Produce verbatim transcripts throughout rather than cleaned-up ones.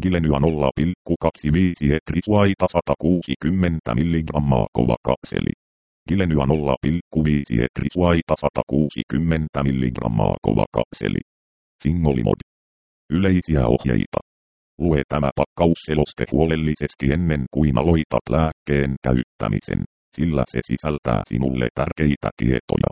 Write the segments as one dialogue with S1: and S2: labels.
S1: Gilenya nolla pilkku kaksikymmentäviisi etrisuaita sata kuusikymmentä milligrammaa kova kapseli. Gilenya nolla pilkku viisi etrisuaita sata kuusikymmentä milligrammaa kova kapseli. Fingolimod. Yleisiä ohjeita. Lue tämä pakkausseloste huolellisesti ennen kuin aloitat lääkkeen käyttämisen, sillä se sisältää sinulle tärkeitä tietoja.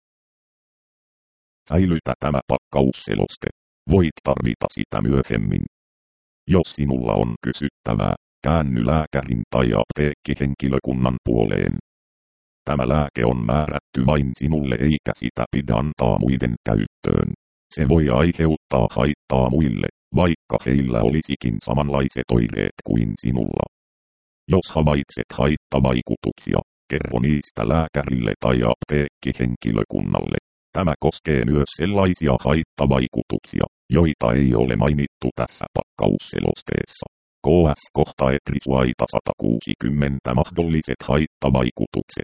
S1: Säilytä tämä pakkausseloste. Voit tarvita sitä myöhemmin. Jos sinulla on kysyttävää, käänny lääkärin tai apteekkihenkilökunnan puoleen. Tämä lääke on määrätty vain sinulle eikä sitä pidä antaa muiden käyttöön. Se voi aiheuttaa haittaa muille, vaikka heillä olisikin samanlaiset oireet kuin sinulla. Jos havaitset haittavaikutuksia, kerro niistä lääkärille tai apteekkihenkilökunnalle. Tämä koskee myös sellaisia haittavaikutuksia, joita ei ole mainittu tässä pakkausselosteessa. K S kohta etrisuaita sata kuusikymmentä mahdolliset haittavaikutukset.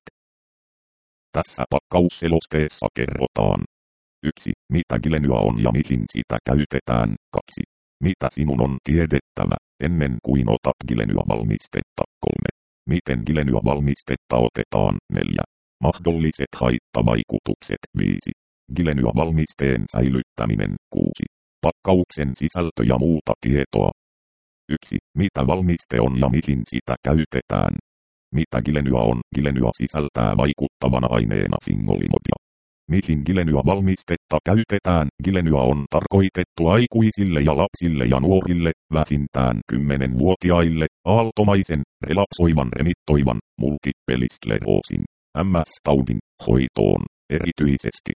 S1: Tässä pakkausselosteessa kerrotaan. yksi. Mitä Gilenya on ja mihin sitä käytetään. kaksi. Mitä sinun on tiedettävä, ennen kuin otat Gilenya-valmistetta. kolme. Miten Gilenya-valmistetta otetaan. neljä. Mahdolliset haittavaikutukset. viisi. Gilenya-valmisteen säilyttäminen. kuusi. Pakkauksen sisältö ja muuta tietoa. yksi. Mitä valmiste on ja mihin sitä käytetään. Mitä Gilenya on? Gilenya sisältää vaikuttavana aineena fingolimodia. Mihin Gilenya-valmistetta käytetään? Gilenya on tarkoitettu aikuisille ja lapsille ja nuorille, vähintään kymmenvuotiaille, aaltomaisen, relapsoivan remittoivan, multippeliskleroosin, M S-taudin, hoitoon, erityisesti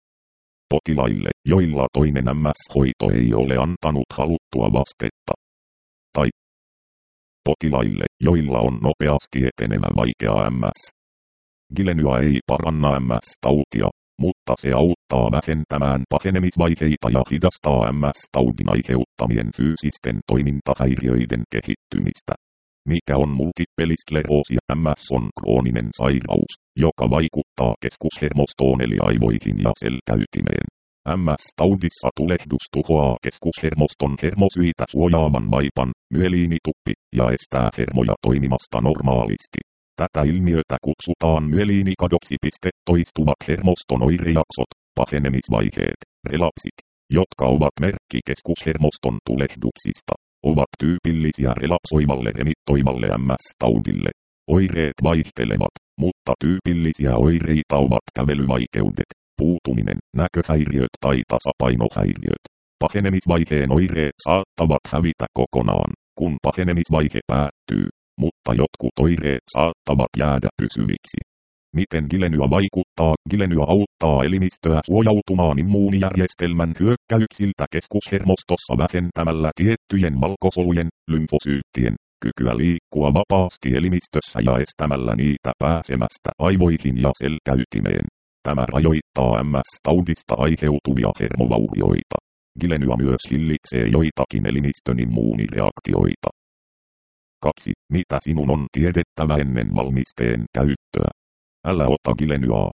S1: potilaille, joilla toinen M S-hoito ei ole antanut haluttua vastetta. Tai potilaille, joilla on nopeasti etenevä vaikea M S. Gilenya ei paranna M S-tautia, mutta se auttaa vähentämään pahenemisvaiheita ja hidastaa M S-taudin aiheuttamien fyysisten toimintahäiriöiden kehittymistä. Mikä on multippeliskleroosi? M S on krooninen sairaus, joka vaikuttaa keskushermostoon eli aivoihin ja selkäytimeen. M S-taudissa tulehdus tuhoaa keskushermoston hermosyitä suojaavan vaipan, myeliinituppi, ja estää hermoja toimimasta normaalisti. Tätä ilmiötä kutsutaan myeliinikadoksi. Toistuvat hermoston oirejaksot, pahenemisvaiheet, relapsit, jotka ovat merkki keskushermoston tulehduksista, ovat tyypillisiä relapsoivalle remittoivalle M S-taudille. Oireet vaihtelevat, mutta tyypillisiä oireita ovat kävelyvaikeudet, puutuminen, näköhäiriöt tai tasapainohäiriöt. Pahenemisvaiheen oireet saattavat hävitä kokonaan, kun pahenemisvaihe päättyy, mutta jotkut oireet saattavat jäädä pysyviksi. Miten Gilenya vaikuttaa? Gilenya auttaa elimistöä suojautumaan immuunijärjestelmän hyökkäyksiltä keskushermostossa vähentämällä tiettyjen valkosolujen, lymfosyyttien, kykyä liikkua vapaasti elimistössä ja estämällä niitä pääsemästä aivoihin ja selkäytimeen. Tämä rajoittaa M S-taudista aiheutuvia hermovaurioita. Gilenya myös hillitsee joitakin elimistön immuunireaktioita. kaksi. Mitä sinun on tiedettävä ennen valmisteen käyttöä? Älä ota Gilenyaa.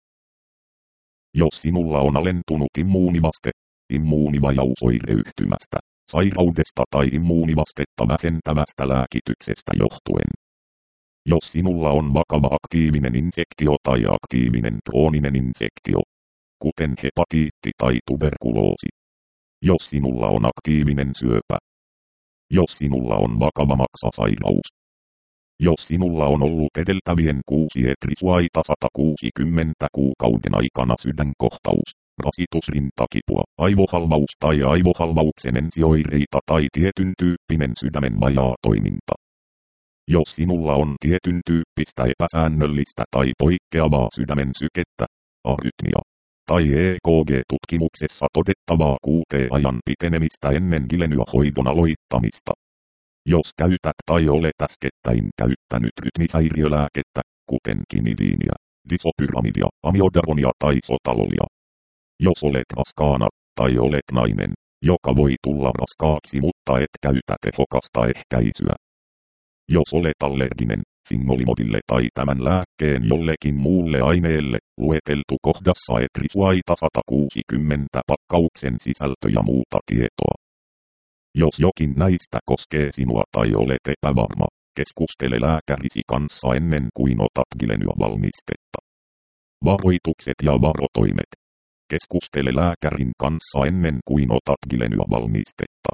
S1: Jos sinulla on alentunut immuunivaste, immuunivajausoireyhtymästä, sairaudesta tai immuunivastetta vähentävästä lääkityksestä johtuen. Jos sinulla on vakava aktiivinen infektio tai aktiivinen krooninen infektio, kuten hepatiitti tai tuberkuloosi. Jos sinulla on aktiivinen syöpä. Jos sinulla on vakava maksasairaus. Jos sinulla on ollut edeltävien kuusi etrisuaita sata kuusikymmentä kuukauden aikana sydänkohtaus, rasitusrintakipua, aivohalvaus tai aivohalvauksen ensioireita tai tietyn tyyppinen sydämen vajaa toiminta. Jos sinulla on tietyn tyyppistä epäsäännöllistä tai poikkeavaa sydämen sykettä, arytmia, tai E K G-tutkimuksessa todettavaa Q T-ajan pitenemistä ennen Gilenya-hoidon aloittamista. Jos käytät tai olet äskettäin käyttänyt rytmihäiriölääkettä, kuten kinidiinia, disopyramidia, amiodaronia tai sotalolia. Jos olet raskaana, tai olet nainen, joka voi tulla raskaaksi mutta et käytä tehokasta ehkäisyä. Jos olet allerginen, fingolimodille tai tämän lääkkeen jollekin muulle aineelle, lueteltu kohdassa etrisuaita sata kuusikymmentä pakkauksen sisältö ja muuta tietoa. Jos jokin näistä koskee sinua tai olet epävarma, keskustele lääkärisi kanssa ennen kuin otat Gilenya-valmistetta. Varoitukset ja varotoimet. Keskustele lääkärin kanssa ennen kuin otat Gilenya-valmistetta.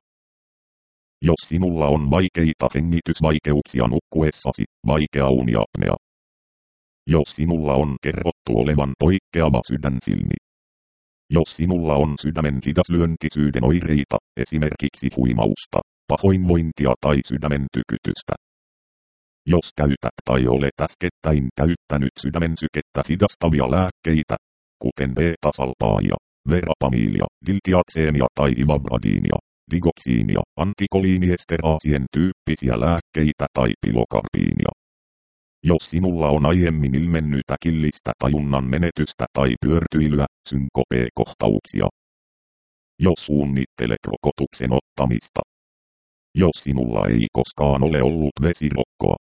S1: Jos sinulla on vaikeita hengitysvaikeuksia nukkuessasi, vaikea uniapnea. Jos sinulla on kerrottu olevan poikkeava sydänfilmi. Jos sinulla on sydämen hidaslyöntisyyden oireita, esimerkiksi huimausta, pahoinvointia tai sydämen tykytystä. Jos käytät tai olet äskettäin käyttänyt sydämen sykettä hidastavia lääkkeitä, kuten beta-salpaajia, verapamiilia, diltiatseemia tai ivabradiinia, digoksiinia, antikoliiniesteraasien tyyppisiä lääkkeitä tai pilokarbiinia. Jos sinulla on aiemmin ilmennyt äkillistä tajunnan menetystä tai pyörtyilyä, synkope-kohtauksia. Jos suunnittelet rokotuksen ottamista. Jos sinulla ei koskaan ole ollut vesirokkoa.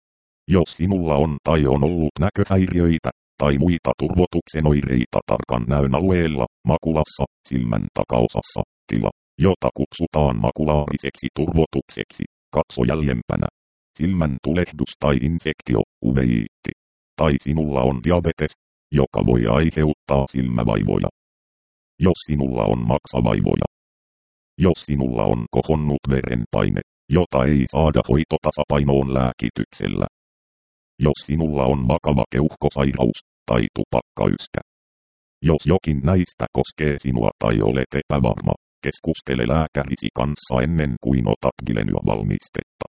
S1: Jos sinulla on tai on ollut näköhäiriöitä tai muita turvotuksen oireita tarkan näön alueella, makulassa, silmän takaosassa, tila, jota kutsutaan makulaariseksi turvotukseksi, katso jäljempänä. Silmän tulehdus tai infektio, uveiitti. Tai sinulla on diabetes, joka voi aiheuttaa silmävaivoja. Jos sinulla on maksavaivoja. Jos sinulla on kohonnut verenpaine, jota ei saada hoitotasapainoon lääkityksellä. Jos sinulla on vakava keuhkosairaus tai tupakkayskä. Jos jokin näistä koskee sinua tai olet epävarma, keskustele lääkärisi kanssa ennen kuin otat Gilenya-valmistetta.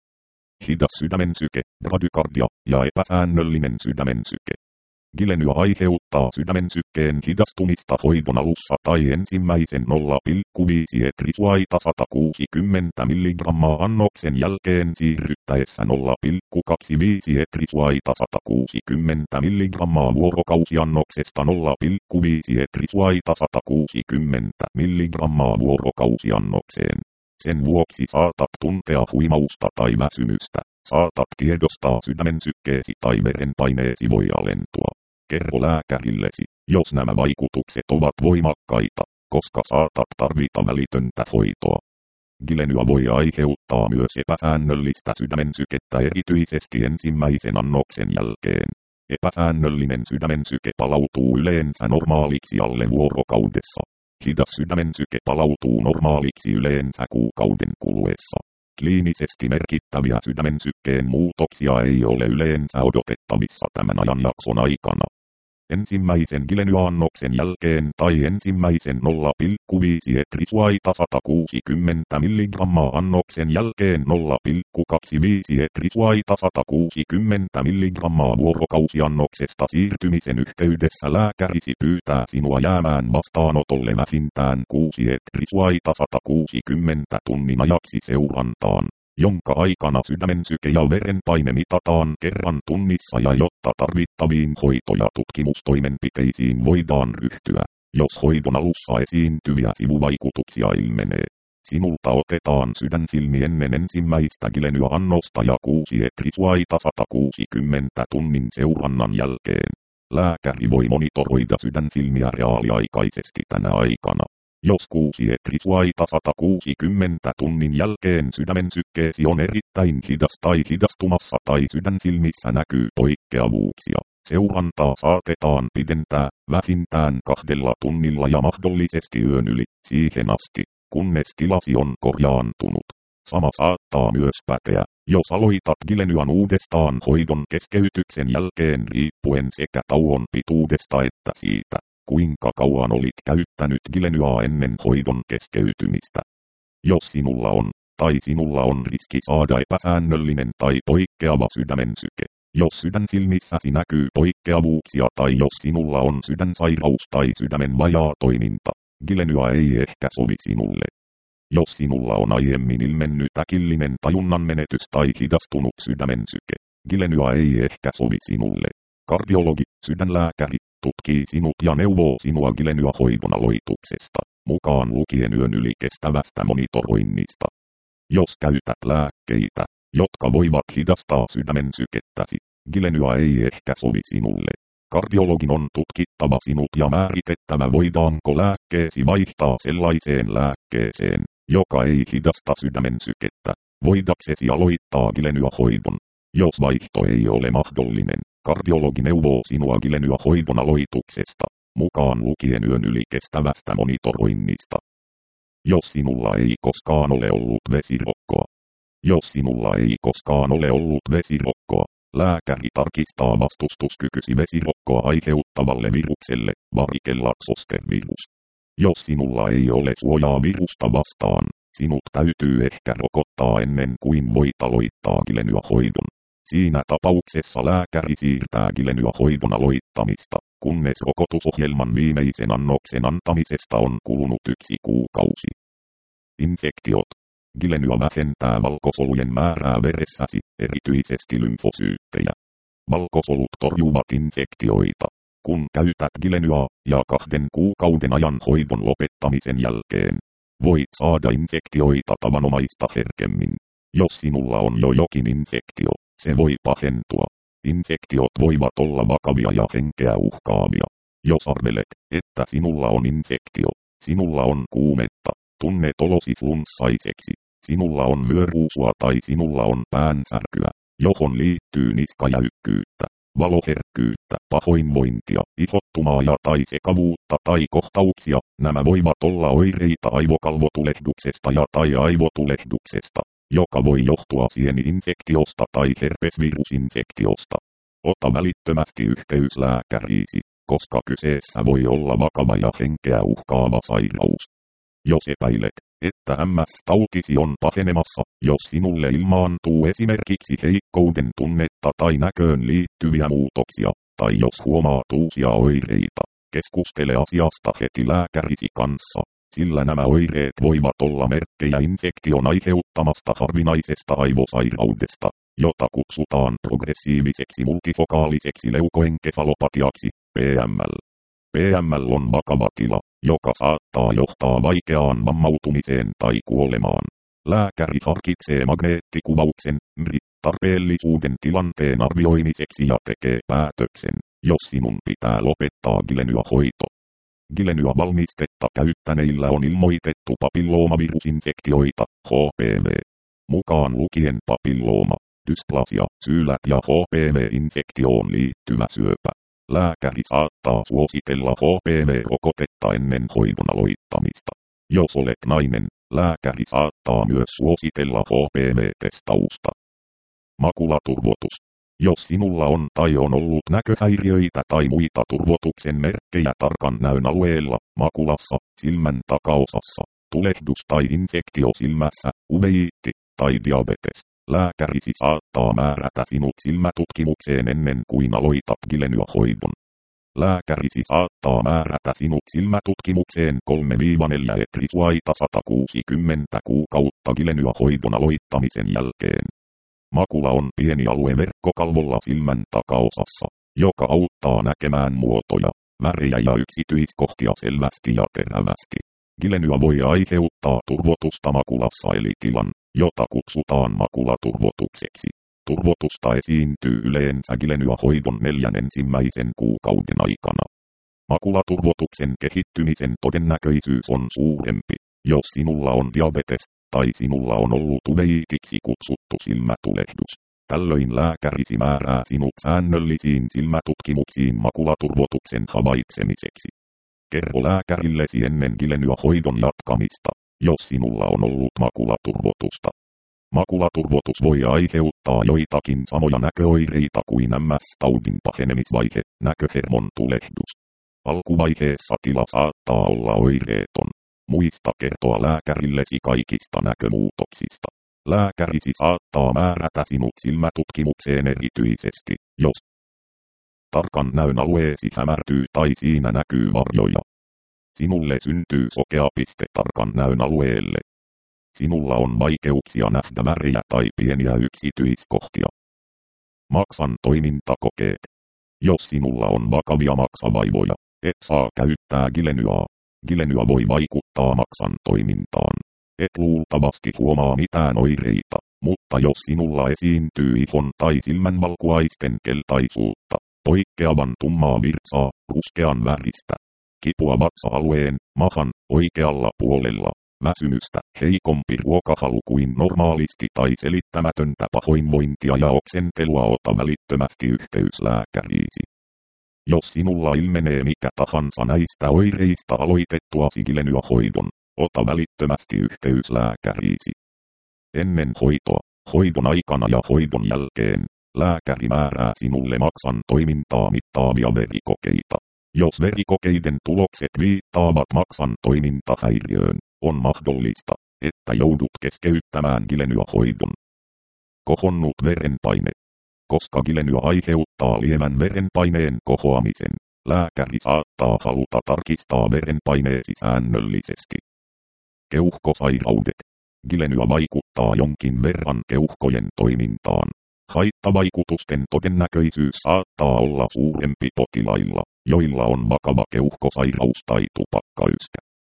S1: Hidas sydämensyke, bradykardia ja epäsäännöllinen sydämensyke. Gilenya aiheuttaa sydämensykkeen hidastumista hoidon alussa tai ensimmäisen nolla pilkku viisi etrisuaita sata kuusikymmentä milligrammaa annoksen jälkeen siirryttäessä nolla pilkku kaksikymmentäviisi etrisuaita sata kuusikymmentä milligrammaa vuorokausiannoksesta nolla pilkku viisi etrisuaita sata kuusikymmentä milligrammaa vuorokausiannokseen. Sen vuoksi saatat tuntea huimausta tai väsymystä, saatat tiedostaa sydämensykkeesi tai verenpaineesi voi alentua. Kerro lääkärillesi, jos nämä vaikutukset ovat voimakkaita, koska saatat tarvita välitöntä hoitoa. Gilenya voi aiheuttaa myös epäsäännöllistä sydämensykettä erityisesti ensimmäisen annoksen jälkeen. Epäsäännöllinen sydämensyke palautuu yleensä normaaliksi alle vuorokaudessa. Hidas sydämensyke palautuu normaaliksi yleensä kuukauden kuluessa. Kliinisesti merkittäviä sydämensykkeen muutoksia ei ole yleensä odotettavissa tämän ajanjakson aikana. Ensimmäisen Gilenya-annoksen jälkeen tai ensimmäisen nolla pilkku viisi etrisuaita sata kuusikymmentä milligrammaa annoksen jälkeen nolla pilkku kaksikymmentäviisi etrisuaita sata kuusikymmentä milligrammaa vuorokausiannoksesta siirtymisen yhteydessä lääkärisi pyytää sinua jäämään vastaanotolle vähintään kuusi etrisuaita sata kuusikymmentä tunnin ajaksi seurantaan, jonka aikana sydämensyke ja verenpaine mitataan kerran tunnissa ja jotta tarvittaviin hoito- ja tutkimustoimenpiteisiin voidaan ryhtyä, jos hoidon alussa esiintyviä sivuvaikutuksia ilmenee. Sinulta otetaan sydänfilmi ennen ensimmäistä Gilenya-annosta ja kuusi etrisuaita sata kuusikymmentä tunnin seurannan jälkeen. Lääkäri voi monitoroida sydänfilmiä reaaliaikaisesti tänä aikana. Jos kuusi etrisuaita sata kuusikymmentä tunnin jälkeen sydämensykkeesi on erittäin hidas tai hidastumassa tai sydänfilmissä näkyy poikkeavuuksia, seurantaa saatetaan pidentää vähintään kahdella tunnilla ja mahdollisesti yön yli siihen asti, kunnes tilasi on korjaantunut. Sama saattaa myös päteä, jos aloitat Gilenyan uudestaan hoidon keskeytyksen jälkeen riippuen sekä tauon pituudesta että siitä, kuinka kauan olit käyttänyt Gilenyaa ennen hoidon keskeytymistä. Jos sinulla on, tai sinulla on riski saada epäsäännöllinen tai poikkeava sydämensyke, jos sydänfilmissäsi näkyy poikkeavuuksia tai jos sinulla on sydänsairaus tai sydämen vajaa toiminta, Gilenya ei ehkä sovi sinulle. Jos sinulla on aiemmin ilmennyt äkillinen tajunnan menetys tai hidastunut sydämensyke, Gilenya ei ehkä sovi sinulle. Kardiologi, sydänlääkäri, tutkii sinut ja neuvoo sinua Gilenya-hoidon aloituksesta, mukaan lukien yön yli kestävästä monitoroinnista. Jos käytät lääkkeitä, jotka voivat hidastaa sydämensykettäsi, Gilenya ei ehkä sovi sinulle. Kardiologin on tutkittava sinut ja määritettävä, voidaanko lääkkeesi vaihtaa sellaiseen lääkkeeseen, joka ei hidasta sydämen sykettä, voidaksesi aloittaa Gilenya-hoidon. Jos vaihto ei ole mahdollinen, kardiologi neuvoo sinua Gilenya-hoidon aloituksesta, mukaan lukien yön yli kestävästä monitoroinnista. Jos sinulla ei koskaan ole ollut vesirokkoa. Jos sinulla ei koskaan ole ollut vesirokkoa, lääkäri tarkistaa vastustuskykysi vesirokkoa aiheuttavalle virukselle, varicella-zoster-virus. Jos sinulla ei ole suojaa virusta vastaan, sinut täytyy ehkä rokottaa ennen kuin voit aloittaa Gilenya-hoidon. Siinä tapauksessa lääkäri siirtää Gilenya-hoidon aloittamista, kunnes rokotusohjelman viimeisen annoksen antamisesta on kulunut yksi kuukausi. Infektiot. Gilenya vähentää valkosolujen määrää veressäsi, erityisesti lymfosyyttejä. Valkosolut torjuvat infektioita. Kun käytät Gilenyaa, ja kahden kuukauden ajan hoidon lopettamisen jälkeen, voit saada infektioita tavanomaista herkemmin. Jos sinulla on jo jokin infektio, se voi pahentua. Infektiot voivat olla vakavia ja henkeä uhkaavia. Jos arvelet, että sinulla on infektio, sinulla on kuumetta, tunnet olosi flunssaiseksi, sinulla on vyöruusua tai sinulla on päänsärkyä, johon liittyy niskajäykkyyttä, valoherkkyyttä, pahoinvointia, ihottumaa ja tai sekavuutta tai kohtauksia, nämä voivat olla oireita aivokalvotulehduksesta ja tai aivotulehduksesta, joka voi johtua sieni-infektiosta tai herpesvirusinfektiosta. Ota välittömästi yhteys lääkäriisi, koska kyseessä voi olla vakava ja henkeä uhkaava sairaus. Jos epäilet, että M S-tautisi on pahenemassa, jos sinulle ilmaantuu esimerkiksi heikkouden tunnetta tai näköön liittyviä muutoksia, tai jos huomaat uusia oireita, keskustele asiasta heti lääkärisi kanssa, sillä nämä oireet voivat olla merkkejä infektion aiheuttamasta harvinaisesta aivosairaudesta, jota kutsutaan progressiiviseksi multifokaaliseksi leukoenkefalopatiaksi, P M L. P M L on vakava tila, joka saattaa johtaa vaikeaan vammautumiseen tai kuolemaan. Lääkäri harkitsee magneettikuvauksen, M R I, tarpeellisuuden tilanteen arvioimiseksi ja tekee päätöksen, jos sinun pitää lopettaa Gilenya-hoito. Gilenya-valmistetta käyttäneillä on ilmoitettu papilloomavirusinfektioita, H P V. Mukaan lukien papillooma, dysplasia, syylät ja H P V-infektioon liittyvä syöpä. Lääkäri saattaa suositella H P V-rokotetta ennen hoidon aloittamista. Jos olet nainen, lääkäri saattaa myös suositella H P V-testausta. Makulaturvotus. Jos sinulla on tai on ollut näköhäiriöitä tai muita turvotuksen merkkejä tarkan näön alueella, makulassa, silmän takaosassa, tulehdus tai infektio silmässä, uveiitti tai diabetes, lääkärisi saattaa määrätä sinut silmätutkimukseen ennen kuin aloitat Gilenya-hoidon. Lääkärisi saattaa määrätä sinut silmätutkimukseen kolme neljä etrisuaita sata kuusikymmentä kuukautta Gilenya-hoidon aloittamisen jälkeen. Makula on pieni alue verkkokalvolla silmän takaosassa, joka auttaa näkemään muotoja, värejä ja yksityiskohtia selvästi ja terävästi. Gilenya voi aiheuttaa turvotusta makulassa eli tilan, jota kutsutaan makulaturvotukseksi. Turvotusta esiintyy yleensä Gilenya-hoidon neljän ensimmäisen kuukauden aikana. Makulaturvotuksen kehittymisen todennäköisyys on suurempi, jos sinulla on diabetes, tai sinulla on ollut uveiitiksi kutsuttu silmätulehdus. Tällöin lääkärisi määrää sinut säännöllisiin silmätutkimuksiin makulaturvotuksen havaitsemiseksi. Kerro lääkärillesi ennen Gilenya-hoidon jatkamista, jos sinulla on ollut makulaturvotusta. Makulaturvotus voi aiheuttaa joitakin samoja näköoireita kuin M S-taudin pahenemisvaihe, näköhermon tulehdus. Alkuvaiheessa tila saattaa olla oireeton. Muista kertoa lääkärillesi kaikista näkömuutoksista. Lääkärisi saattaa määrätä sinut silmätutkimukseen erityisesti, jos tarkan näön alueesi hämärtyy tai siinä näkyy varjoja. Sinulle syntyy sokea piste tarkan näön alueelle. Sinulla on vaikeuksia nähdä värejä tai pieniä yksityiskohtia. Maksan toimintakokeet. Jos sinulla on vakavia maksavaivoja, et saa käyttää Gilenyaa. Gilenya voi vaikuttaa maksan toimintaan. Et luultavasti huomaa mitään oireita, mutta jos sinulla esiintyy ihon tai silmänvalkuaisten keltaisuutta, poikkeavan tummaa virtsaa, ruskean väristä. Kipua vatsa-alueen, mahan, oikealla puolella. Väsymystä, heikompi ruokahalu kuin normaalisti tai selittämätöntä pahoinvointia ja oksentelua, ota välittömästi yhteys lääkäriisi. Jos sinulla ilmenee mikä tahansa näistä oireista aloitettuasi Gilenya-hoidon, ota välittömästi yhteys lääkäriisi. Ennen hoitoa, hoidon aikana ja hoidon jälkeen, lääkäri määrää sinulle maksan toimintaa mittaavia verikokeita. Jos verikokeiden tulokset viittaavat maksan toimintahäiriöön, on mahdollista, että joudut keskeyttämään Gilenya-hoidon. Kohonnut verenpaine. Koska Gilenya aiheuttaa lievän verenpaineen kohoamisen, lääkäri saattaa haluta tarkistaa verenpaineesi säännöllisesti. Keuhkosairaudet. Gilenya vaikuttaa jonkin verran keuhkojen toimintaan. Haittavaikutusten todennäköisyys saattaa olla suurempi potilailla, joilla on vakava keuhkosairaus tai tupakkayskä.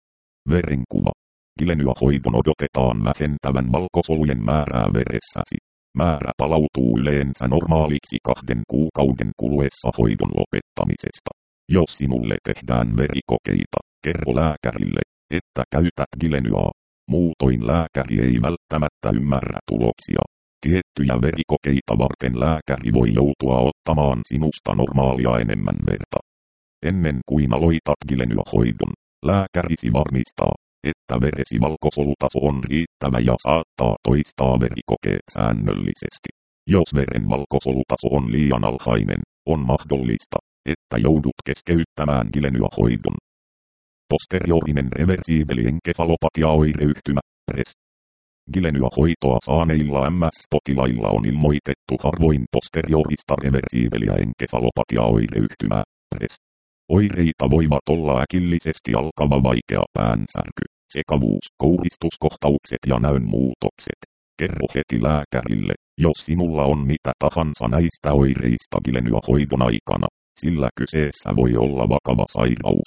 S1: Verenkuva. Gilenya-hoidon odotetaan vähentävän valkosolujen määrää veressäsi. Määrä palautuu yleensä normaaliksi kahden kuukauden kuluessa hoidon lopettamisesta. Jos sinulle tehdään verikokeita, kerro lääkärille, että käytät Gilenyaa. Muutoin lääkäri ei välttämättä ymmärrä tuloksia. Tiettyjä verikokeita varten lääkäri voi joutua ottamaan sinusta normaalia enemmän verta. Ennen kuin aloitat Gilenya-hoidon, lääkärisi varmistaa, että veresi valkosolutaso on riittävä ja saattaa toistaa verikokeet säännöllisesti. Jos veren valkosolutaso on liian alhainen, on mahdollista, että joudut keskeyttämään Gilenya-hoidon. Posteriorinen reversiibeli enkefalopatia-oireyhtymä, P R E S. Gilenya-hoitoa saaneilla M S-potilailla on ilmoitettu harvoin posteriorista reversiibeliä enkefalopatia-oireyhtymää, P R E S. Oireita voivat olla äkillisesti alkava vaikea päänsärky, sekavuus, kouristuskohtaukset ja näönmuutokset. Kerro heti lääkärille, jos sinulla on mitä tahansa näistä oireista Gilenya-hoidon aikana, sillä kyseessä voi olla vakava sairaus.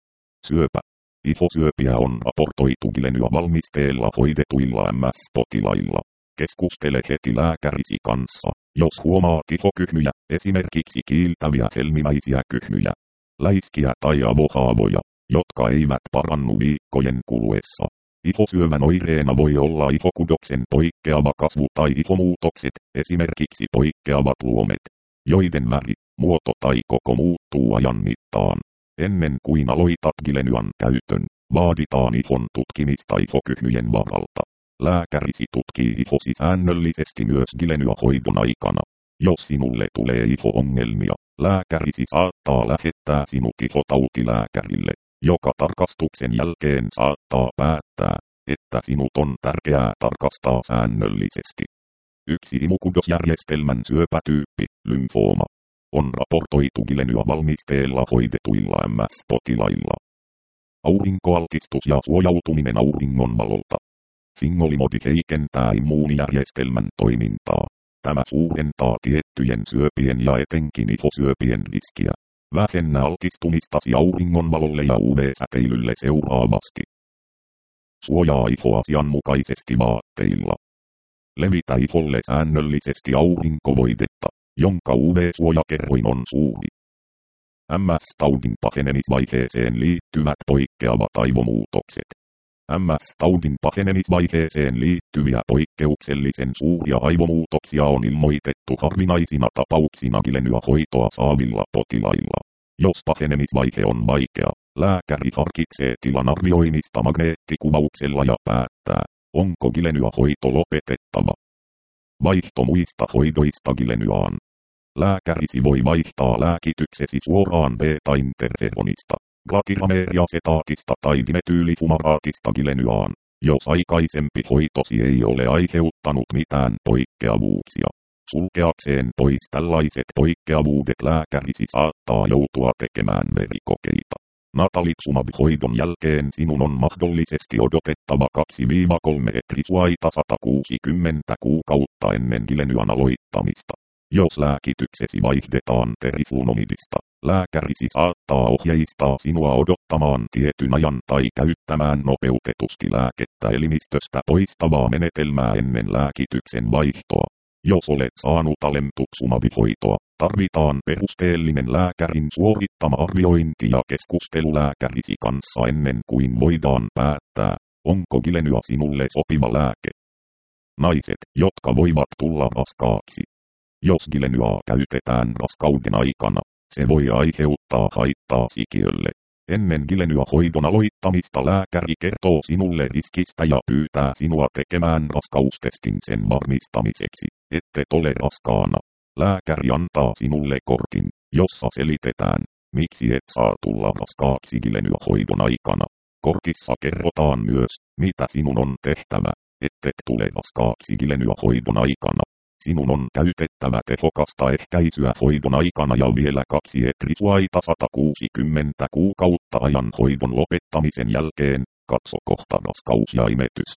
S1: Syöpä. Ihosyöpiä on raportoitu Gilenya-valmisteella hoidetuilla M S-potilailla. Keskustele heti lääkärisi kanssa, jos huomaat ihokyhmyjä, esimerkiksi kiiltäviä helmimäisiä kyhmyjä, läiskiä tai avohaavoja, jotka eivät parannu viikkojen kuluessa. Ihosyövän oireena voi olla ihokudoksen poikkeava kasvu tai ihomuutokset, esimerkiksi poikkeavat luomet, joiden väri, muoto tai koko muuttuu ajan mittaan. Ennen kuin aloitat Gilenyan käytön, vaaditaan ihon tutkimista ihokyhmyjen varalta. Lääkärisi tutkii ihosi säännöllisesti myös Gilenya-hoidon aikana. Jos sinulle tulee iho-ongelmia, lääkärisi saattaa lähettää sinut ihotautilääkärille, joka tarkastuksen jälkeen saattaa päättää, että sinut on tärkeää tarkastaa säännöllisesti. Yksi imukudosjärjestelmän syöpätyyppi, lymfooma, on raportoitu Gilenya-valmisteella hoidetuilla M S-potilailla. Aurinkoaltistus ja suojautuminen auringonvalolta. Fingolimodi heikentää immuunijärjestelmän toimintaa. Tämä suurentaa tiettyjen syöpien ja etenkin ihosyöpien riskiä. Vähennä altistumistasi auringonvalolle ja U V-säteilylle seuraavasti. Suojaa ihoa asianmukaisesti vaatteilla. Levitä iholle säännöllisesti aurinkovoidetta, jonka U V-suojakerroin on suuri. M S-taudin pahenemisvaiheeseen liittyvät poikkeavat aivomuutokset. M S-taudin pahenemisvaiheeseen liittyviä poikkeuksellisen suuria aivomuutoksia on ilmoitettu harvinaisina tapauksina Gilenya-hoitoa saavilla potilailla. Jos pahenemisvaihe on vaikea, lääkäri harkitsee tilan arvioimista magneettikuvauksella ja päättää, onko Gilenya-hoito lopetettava. Vaihto muista hoidoista Gilenyaan. Lääkärisi voi vaihtaa lääkityksesi suoraan beta-interferonista, glatirameeriasetaatista tai dimetyylifumaraattista Gilenyaan, jos aikaisempi hoitosi ei ole aiheuttanut mitään poikkeavuuksia. Sulkeakseen pois tällaiset poikkeavuudet lääkärisi saattaa joutua tekemään verikokeita. Natalixumab-hoidon jälkeen sinun on mahdollisesti odotettava kaksi kolme etrisuaita sata kuusikymmentä kuukautta ennen Gilenyan aloittamista. Jos lääkityksesi vaihdetaan teriflunomidista, lääkärisi saattaa ohjeistaa sinua odottamaan tietyn ajan tai käyttämään nopeutetusti lääkettä elimistöstä poistavaa menetelmää ennen lääkityksen vaihtoa. Jos olet saanut alentuksumab-hoitoa, tarvitaan perusteellinen lääkärin suorittama arviointi ja keskustelu lääkärisi kanssa ennen kuin voidaan päättää, onko Gilenya sinulle sopiva lääke. Naiset, jotka voivat tulla raskaaksi. Jos Gilenyää käytetään raskauden aikana, se voi aiheuttaa haittaa sikiölle. Ennen Gilenya-hoidon aloittamista lääkäri kertoo sinulle riskistä ja pyytää sinua tekemään raskaustestin sen varmistamiseksi, ette ole raskaana. Lääkäri antaa sinulle kortin, jossa selitetään, miksi et saa tulla raskaaksi Gilenya-hoidon aikana. Kortissa kerrotaan myös, mitä sinun on tehtävä, ettet tule raskaaksi Gilenya-hoidon aikana. Sinun on käytettävä tehokasta ehkäisyä hoidon aikana ja vielä kaksi etrisuaita sata kuusikymmentä kuukautta ajan hoidon lopettamisen jälkeen, katso kohta raskaus ja imetys.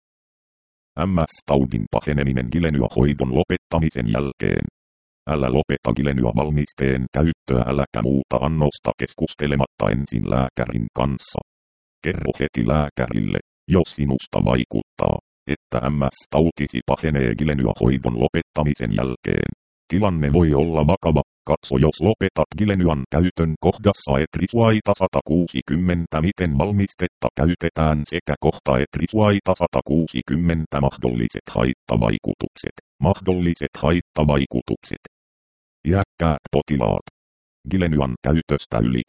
S1: M S-taudin paheneminen Gilenya-hoidon lopettamisen jälkeen. Älä lopeta Gilenya-valmisteen käyttöä äläkä muuta annosta keskustelematta ensin lääkärin kanssa. Kerro heti lääkärille, jos sinusta vaikuttaa, että M S-tautisi pahenee Gilenya-hoidon lopettamisen jälkeen. Tilanne voi olla vakava, katso jos lopetat Gilenyan käytön kohdassa etrisuaita sata kuusikymmentä miten valmistetta käytetään sekä kohta etrisuaita sata kuusikymmentä mahdolliset haittavaikutukset. Mahdolliset haittavaikutukset. Iäkkäät potilaat. Gilenyan käytöstä yli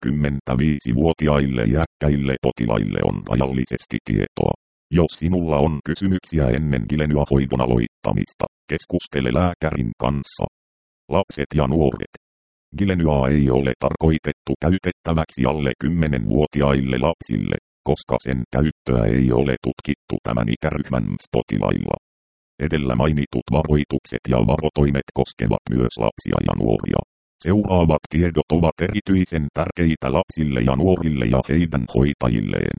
S1: kuusikymmentäviisivuotiaille iäkkäille potilaille on rajallisesti tietoa. Jos sinulla on kysymyksiä ennen Gilenya-hoidon aloittamista, keskustele lääkärin kanssa. Lapset ja nuoret. Gilenyaa ei ole tarkoitettu käytettäväksi alle kymmenvuotiaille lapsille, koska sen käyttöä ei ole tutkittu tämän ikäryhmän potilailla. Edellä mainitut varoitukset ja varotoimet koskevat myös lapsia ja nuoria. Seuraavat tiedot ovat erityisen tärkeitä lapsille ja nuorille ja heidän hoitajilleen.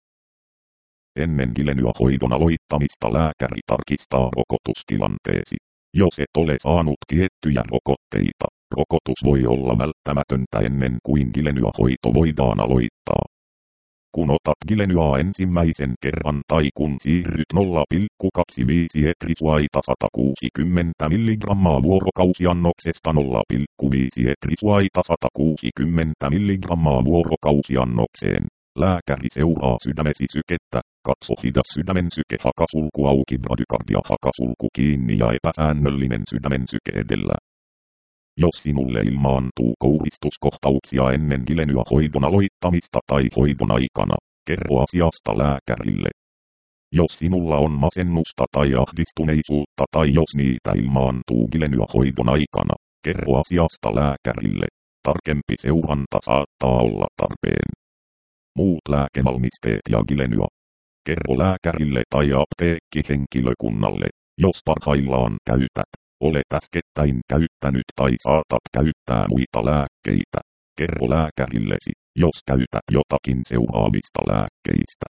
S1: Ennen Gilenya-hoidon aloittamista lääkäri tarkistaa rokotustilanteesi. Jos et ole saanut tiettyjä rokotteita, rokotus voi olla välttämätöntä ennen kuin Gilenya-hoito voidaan aloittaa. Kun otat Gilenyaa ensimmäisen kerran tai kun siirryt nolla pilkku kaksikymmentäviisi etrisuaita sata kuusikymmentä milligrammaa vuorokausiannoksesta nolla pilkku viisi etrisuaita sata kuusikymmentä milligrammaa vuorokausiannokseen, lääkäri seuraa sydämesi sykettä, katso hidas sydämen syke hakasulku auki bradykardia hakasulku kiinni ja epäsäännöllinen sydämen syke edellä. Jos sinulle ilmaantuu kouristuskohtauksia ennen Gilenya-hoidon aloittamista tai hoidon aikana, kerro asiasta lääkärille. Jos sinulla on masennusta tai ahdistuneisuutta tai jos niitä ilmaantuu Gilenya-hoidon aikana, kerro asiasta lääkärille. Tarkempi seuranta saattaa olla tarpeen. Muut lääkevalmisteet ja Gilenya. Kerro lääkärille tai apteekkihenkilökunnalle, jos parhaillaan käytät. Olet äskettäin käyttänyt tai saatat käyttää muita lääkkeitä. Kerro lääkärillesi, jos käytät jotakin seuraavista lääkkeistä.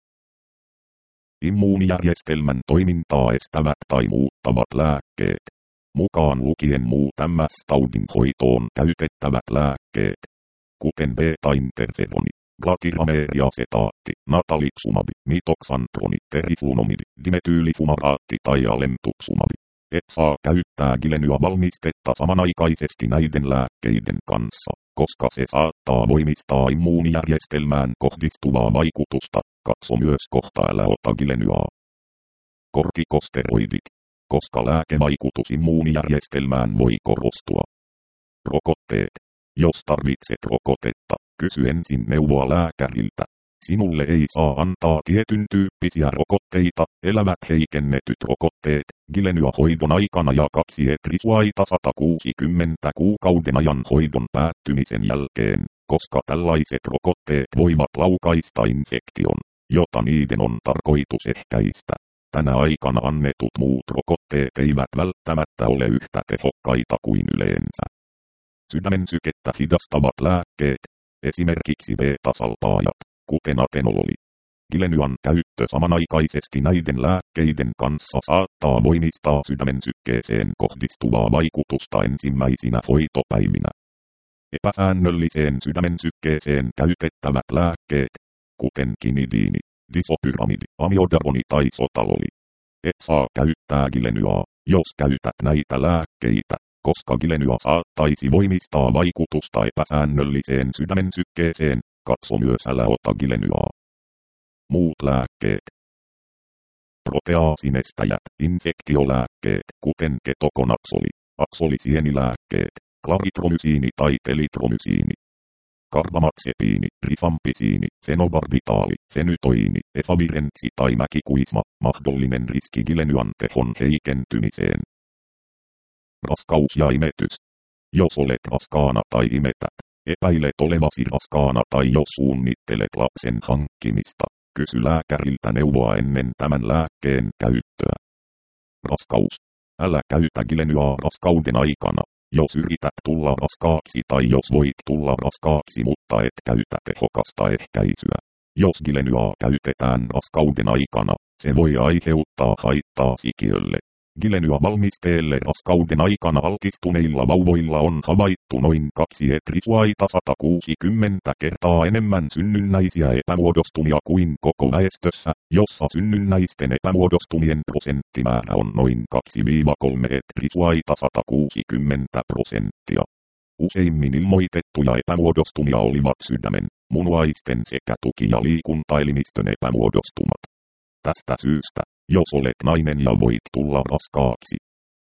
S1: Immuunijärjestelmän toimintaa estävät tai muuttavat lääkkeet. Mukaan lukien muut M S-taudin hoitoon käytettävät lääkkeet. Kuten beta-interferoni, glatirameeriasetaatti, natalixumabi, mitoxantroni, teriflunomidi, dimetyylifumarati tai alentuxumabi. Et saa käyttää Gilenya-valmistetta samanaikaisesti näiden lääkkeiden kanssa, koska se saattaa voimistaa immuunijärjestelmään kohdistuvaa vaikutusta. Katso myös kohta älä ota Gilenyaa. Kortikosteroidit, koska lääkevaikutus immuunijärjestelmään voi korostua. Rokotteet. Jos tarvitset rokotetta, kysy ensin neuvoa lääkäriltä. Sinulle ei saa antaa tietyn tyyppisiä rokotteita, elävät heikennetyt rokotteet, Gilenya-hoidon aikana ja kaksi etrisuaita sata kuusikymmentä kuukauden ajan hoidon päättymisen jälkeen, koska tällaiset rokotteet voivat laukaista infektion, jota niiden on tarkoitus ehkäistä. Tänä aikana annetut muut rokotteet eivät välttämättä ole yhtä tehokkaita kuin yleensä. Sydämen sykettä hidastavat lääkkeet, esimerkiksi beta-salpaajat, kuten atenololi. Gilenyan käyttö samanaikaisesti näiden lääkkeiden kanssa saattaa voimistaa sydämen sykkeeseen kohdistuvaa vaikutusta ensimmäisinä hoitopäivinä. Epäsäännölliseen sydämen sykkeeseen käytettävät lääkkeet, kuten kinidiini, disopyramidi, amiodaroni tai sotaloli. Et saa käyttää Gilenyaa, jos käytät näitä lääkkeitä, koska Gilenya saattaisi voimistaa vaikutusta epäsäännölliseen sydämen sykkeeseen, katso myös älä ota Gilenyaa. Muut lääkkeet. Proteaasinestäjät, infektiolääkkeet, kuten ketokonaksoli, aksolisienilääkkeet, klaritromysiini tai telitromysiini. Karbamaxepiini, rifampisiini, fenobarbitaali, fenytoini, efavirenssi tai mäkikuisma, mahdollinen riski Gilenyan tehon heikentymiseen. Raskaus ja imetys. Jos olet raskaana tai imetät, epäilet olevasi raskaana tai jos suunnittelet lapsen hankkimista, kysy lääkäriltä neuvoa ennen tämän lääkkeen käyttöä. Raskaus. Älä käytä Gilenyaa raskauden aikana, jos yrität tulla raskaaksi tai jos voit tulla raskaaksi mutta et käytä tehokasta ehkäisyä. Jos Gilenyaa käytetään raskauden aikana, se voi aiheuttaa haittaa sikiölle. Gilenya-valmisteelle raskauden aikana altistuneilla vauvoilla on havaittu noin kaksi etrisuaita sata kuusikymmentä kertaa enemmän synnynnäisiä epämuodostumia kuin koko väestössä, jossa synnynnäisten epämuodostumien prosenttimäärä on noin kaksi kolme etrisuaita sata kuusikymmentä prosenttia. Useimmin ilmoitettuja epämuodostumia olivat sydämen, munuaisten sekä tuki- ja liikuntaelimistön epämuodostumat. Tästä syystä, jos olet nainen ja voit tulla raskaaksi.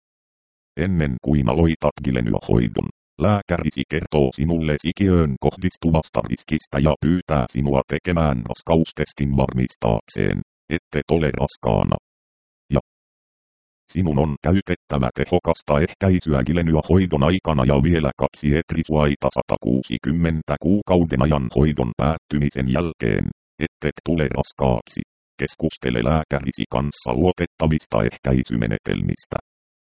S1: Ennen kuin aloitat Gilenya-hoidon, lääkärisi kertoo sinulle sikiöön kohdistuvasta riskistä ja pyytää sinua tekemään raskaustestin varmistaakseen, ettet ole raskaana. Ja sinun on käytettävä tehokasta ehkäisyä Gilenya-hoidon aikana ja vielä kaksi etrisuaita sata kuusikymmentä kuukauden ajan hoidon päättymisen jälkeen, ettet tule raskaaksi. Keskustele lääkärisi kanssa luotettavista ehkäisymenetelmistä.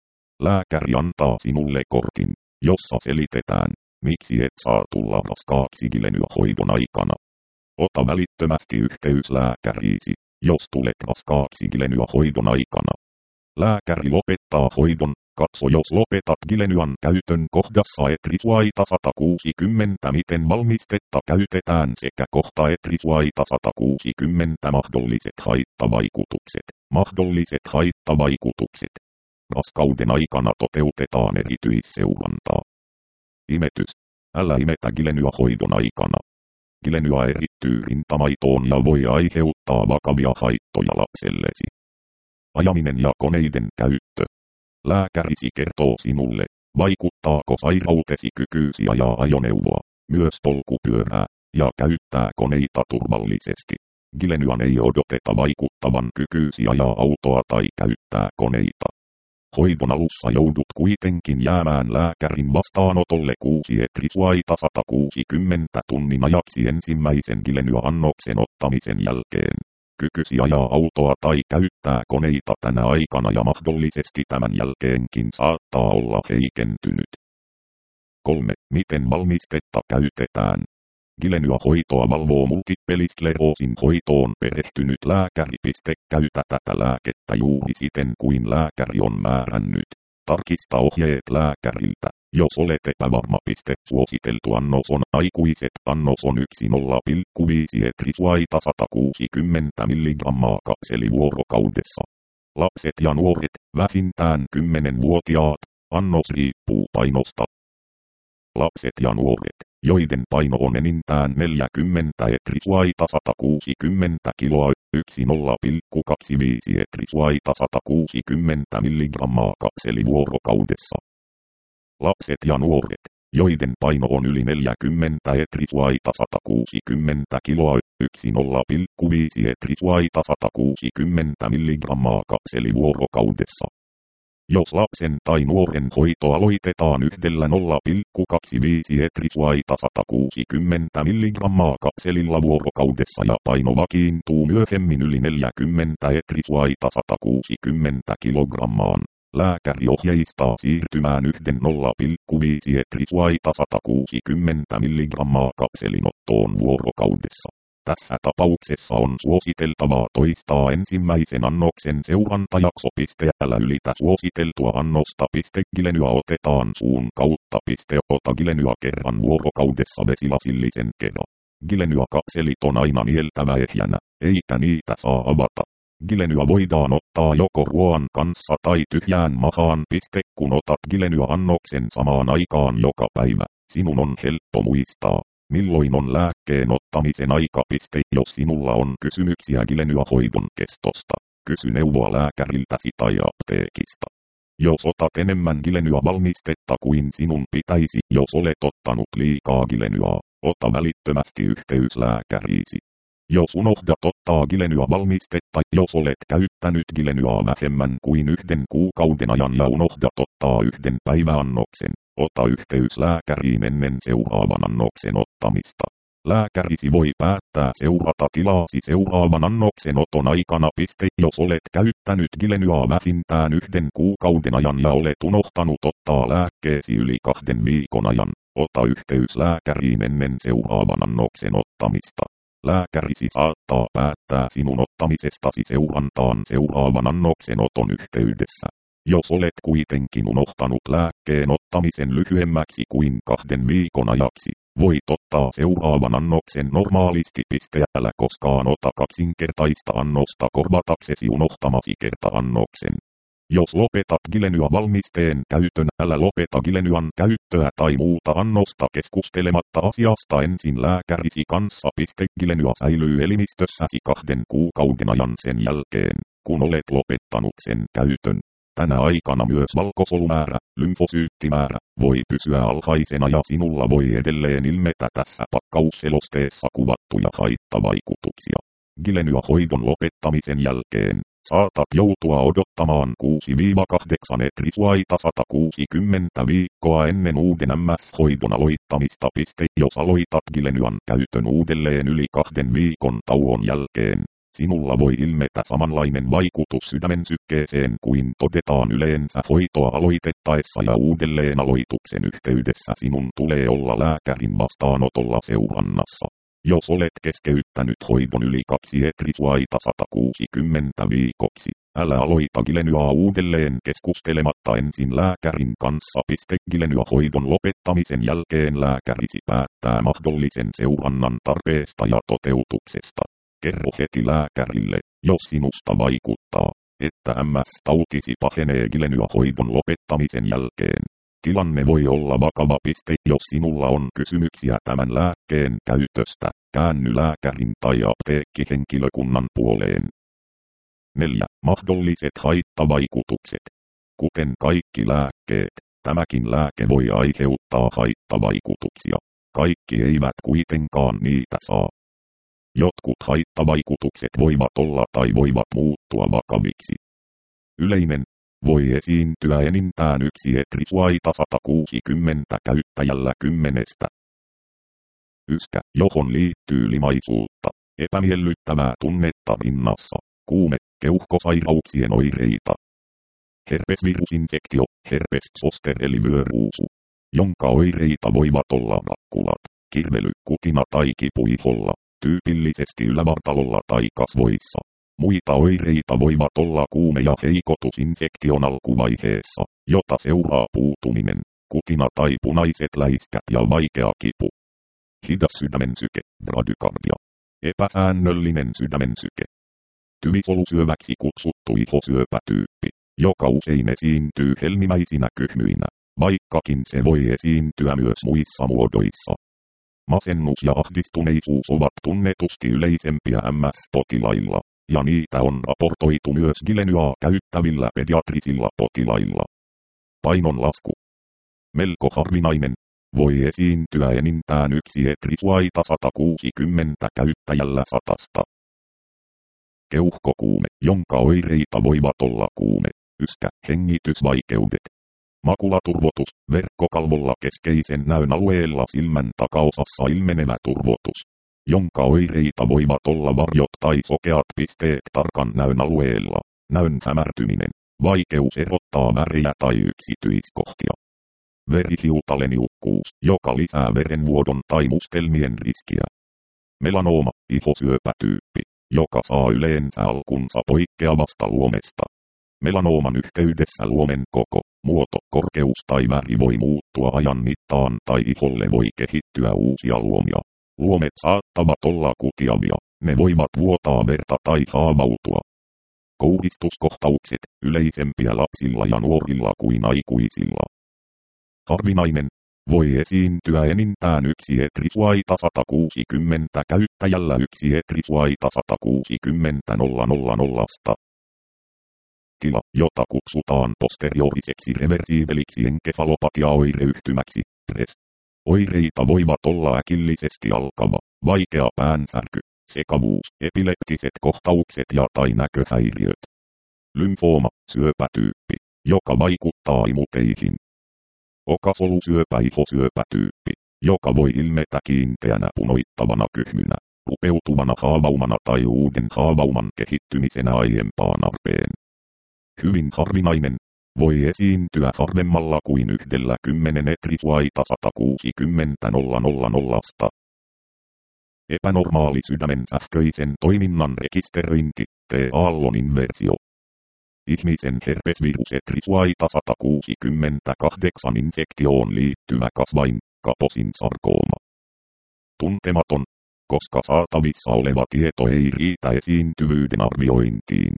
S1: Lääkäri antaa sinulle kortin, jossa selitetään, miksi et saa tulla raskaaksi Gilenya-hoidon aikana. Ota välittömästi yhteys lääkäriisi, jos tulet raskaaksi Gilenya-hoidon aikana. Lääkäri lopettaa hoidon, katso jos lopetat Gilenyan käytön kohdassa etrisuaita sata kuusikymmentä miten valmistetta käytetään sekä kohta etrisuaita sata kuusikymmentä mahdolliset haittavaikutukset. Mahdolliset haittavaikutukset. Raskauden aikana toteutetaan erityisseurantaa. Imetys. Älä imetä Gilenya-hoidon aikana. Gilenya erittyy rintamaitoon ja voi aiheuttaa vakavia haittoja lapsellesi. Ajaminen ja koneiden käyttö. Lääkärisi kertoo sinulle, vaikuttaako sairautesi kykyysi ajaa ajoneuvoa, myös polkupyörää, ja käyttää koneita turvallisesti. Gilenyan ei odoteta vaikuttavan kykyysi ajaa autoa tai käyttää koneita. Hoidon alussa joudut kuitenkin jäämään lääkärin vastaanotolle kuusi etrisuaita sata kuusikymmentä tunnin ajaksi ensimmäisen Gilenya-annoksen ottamisen jälkeen. Kykysi ajaa autoa tai käyttää koneita tänä aikana ja mahdollisesti tämän jälkeenkin saattaa olla heikentynyt. kolme. Miten valmistetta käytetään? Gilenya-hoitoa valvoo multipeliskleroosin hoitoon perehtynyt lääkäri. Käytä tätä lääkettä juuri siten kuin lääkäri on määrännyt. Tarkista ohjeet lääkäriltä. Jos olet epävarma. Suositeltu annos on aikuiset. Annos on yksi nolla pilkku viisi etrisuaita sata kuusikymmentä milligrammaa kakseli vuorokaudessa. Lapset ja nuoret, vähintään kymmenvuotiaat. Annos riippuu painosta. Lapset ja nuoret, joiden paino on enintään neljäkymmentä etrisuaita sata kuusikymmentä kiloa, yksi nolla pilkku kaksikymmentäviisi etrisuaita sata kuusikymmentä milligrammaa kakseli vuorokaudessa. Lapset ja nuoret, joiden paino on yli neljäkymmentä etrisuaita sata kuusikymmentä kiloa, yksi nolla pilkku viisi etrisuaita sata kuusikymmentä milligrammaa kakseli vuorokaudessa. Jos lapsen tai nuoren hoito aloitetaan yhdellä nolla pilkku kaksikymmentäviisi etrisuaita sata kuusikymmentä milligrammaa kapselilla vuorokaudessa ja paino vakiintuu myöhemmin yli neljäkymmentä etrisuaita sata kuusikymmentä kilogrammaan, lääkäri ohjeistaa siirtymään yhden nolla pilkku viisi etrisuaita sata kuusikymmentä milligrammaa kapselinottoon vuorokaudessa. Tässä tapauksessa on suositeltavaa toistaa ensimmäisen annoksen seurantajakso. Älä ylitä suositeltua annosta. Gilenyaa otetaan suun kautta. Ota Gilenyaa kerran vuorokaudessa vesilasillisen kerran. Gilenya-kapselit on aina nieltävä ehjänä, eikä niitä saa avata. Gilenya voidaan ottaa joko ruoan kanssa tai tyhjään mahaan piste kun otat Gilenya-annoksen samaan aikaan joka päivä. Sinun on helppo muistaa, milloin on lääkkeen ottamisen aika piste jos sinulla on kysymyksiä Gilenya-hoidon kestosta. Kysy neuvoa lääkäriltäsi tai apteekista. Jos otat enemmän Gilenya-valmistetta kuin sinun pitäisi, jos olet ottanut liikaa Gilenyaa, ota välittömästi yhteys lääkäriisi. Jos unohdat ottaa Gilenya-valmistetta, jos olet käyttänyt Gilenyaa vähemmän kuin yhden kuukauden ajan ja unohdat ottaa yhden päiväannoksen, ota yhteys lääkäriin ennen seuraavan annoksen ottamista. Lääkärisi voi päättää seurata tilaasi seuraavan annoksen oton aikana. Jos olet käyttänyt Gilenyaa vähintään yhden kuukauden ajan ja olet unohtanut ottaa lääkkeesi yli kahden viikon ajan, ota yhteys lääkäriin ennen seuraavan annoksen ottamista. Lääkärisi saattaa päättää sinun ottamisestasi seurantaan seuraavan annoksen oton yhteydessä. Jos olet kuitenkin unohtanut lääkkeen ottamisen lyhyemmäksi kuin kahden viikon ajaksi, voit ottaa seuraavan annoksen normaalisti. Älä koskaan ota kaksinkertaista annosta korvataksesi unohtamasi kerta-annoksen. Jos lopetat Gilenya-valmisteen käytön, älä lopeta Gilenyan käyttöä tai muuta annosta keskustelematta asiasta ensin lääkärisi kanssa. Gilenya säilyy elimistössäsi kahden kuukauden ajan sen jälkeen, kun olet lopettanut sen käytön. Tänä aikana myös valkosolumäärä, lymfosyyttimäärä, voi pysyä alhaisena ja sinulla voi edelleen ilmetä tässä pakkausselosteessa kuvattuja haittavaikutuksia. Gilenya-hoidon lopettamisen jälkeen saatat joutua odottamaan kuusi kahdeksan etrisuaita sata kuusikymmentä viikkoa ennen uuden M S-hoidon aloittamista. Jos aloitat Gilenyan käytön uudelleen yli kahden viikon tauon jälkeen, sinulla voi ilmetä samanlainen vaikutus sydämen sykkeeseen kuin todetaan yleensä hoitoa aloitettaessa ja uudelleen aloituksen yhteydessä sinun tulee olla lääkärin vastaanotolla seurannassa. Jos olet keskeyttänyt hoidon yli kaksi etrisuaita sata kuusikymmentä viikoksi, älä aloita Gilenyaa uudelleen keskustelematta ensin lääkärin kanssa. Gilenya-hoidon lopettamisen jälkeen lääkärisi päättää mahdollisen seurannan tarpeesta ja toteutuksesta. Kerro heti lääkärille, jos sinusta vaikuttaa, että M S-tautisi pahenee Gilenya-hoidon lopettamisen jälkeen. Tilanne voi olla vakava. Jos sinulla on kysymyksiä tämän lääkkeen käytöstä, käänny lääkärin tai apteekkihenkilökunnan puoleen. neljä. Mahdolliset haittavaikutukset. Kuten kaikki lääkkeet, tämäkin lääke voi aiheuttaa haittavaikutuksia. Kaikki eivät kuitenkaan niitä saa. Jotkut haittavaikutukset voivat olla tai voivat muuttua vakaviksi. Yleinen voi esiintyä enintään yksi etrisuaita sata kuusikymmentä käyttäjällä kymmenestä. Yskä, johon liittyy limaisuutta, epämiellyttävää tunnetta rinnassa, kuume, keuhkosairauksien oireita. Herpesvirusinfektio, herpes zoster eli vyöruusu, jonka oireita voivat olla rakkulat, kirvely, kutina tai kipu iholla, tyypillisesti ylävartalolla tai kasvoissa. Muita oireita voivat olla kuume ja heikotus infektion alkuvaiheessa, jota seuraa puutuminen, kutina tai punaiset läiskät ja vaikea kipu. Hidas sydämensyke, bradykardia. Epäsäännöllinen sydämensyke. Tyvisolusyöväksi kutsuttu ihosyöpätyyppi, joka usein esiintyy helmimäisinä kyhmyinä, vaikkakin se voi esiintyä myös muissa muodoissa. Masennus ja ahdistuneisuus ovat tunnetusti yleisempiä M S-potilailla, ja niitä on raportoitu myös Gilenyaa käyttävillä pediatrisilla potilailla. Painon lasku. Melko harvinainen. Voi esiintyä enintään yksi etrisuaita sata kuusikymmentä käyttäjällä satasta. Keuhkokuume, jonka oireita voivat olla kuume, yskä, hengitysvaikeudet. Makulaturvotus, verkkokalvolla keskeisen näön alueella silmän takaosassa ilmenevä turvotus, jonka oireita voivat olla varjot tai sokeat pisteet tarkan näön alueella, näön hämärtyminen, vaikeus erottaa väriä tai yksityiskohtia. Verihiutaleniukkuus, joka lisää verenvuodon tai mustelmien riskiä. Melanooma, ihosyöpätyyppi, joka saa yleensä alkunsa poikkeavasta luomesta. Melanooman yhteydessä luomen koko, muoto, korkeus tai väri voi muuttua ajan mittaan tai iholle voi kehittyä uusia luomia. Luomet saattavat olla kutiavia, ne voivat vuotaa verta tai haavautua. Kouhistuskohtaukset, yleisempiä lapsilla ja nuorilla kuin aikuisilla. Harvinainen, voi esiintyä enintään yksi etrisuaita sata kuusikymmentä käyttäjällä yksi etrisuaita sata kuusikymmentä nolla nolla nolla. Tila, jota kutsutaan posterioriseksi reversiiveliksi enkefalopatiaoireyhtymäksi, R E S. Oireita voivat olla äkillisesti alkava, vaikea päänsärky, sekavuus, epileptiset kohtaukset ja tai näköhäiriöt. Lymfooma, syöpätyyppi, joka vaikuttaa imuteihin. Okasolusyöpä, ihosyöpätyyppi, joka voi ilmetä kiinteänä punoittavana kyhmynä, rupeutuvana haavaumana tai uuden haavauman kehittymisenä aiempaan arpeen. Hyvin harvinainen, voi esiintyä harvemmalla kuin yhdellä kymmenen etrisuaita sata kuusikymmentä nolla nolla nolla. Epänormaali sydämen sähköisen toiminnan rekisteröinti, T-aallon inversio. Ihmisen herpesvirus etrisuaita sata kuusikymmentäkahdeksan infektioon liittyvä kasvain, Kaposin sarkooma. Tuntematon, koska saatavissa oleva tieto ei riitä esiintyvyyden arviointiin.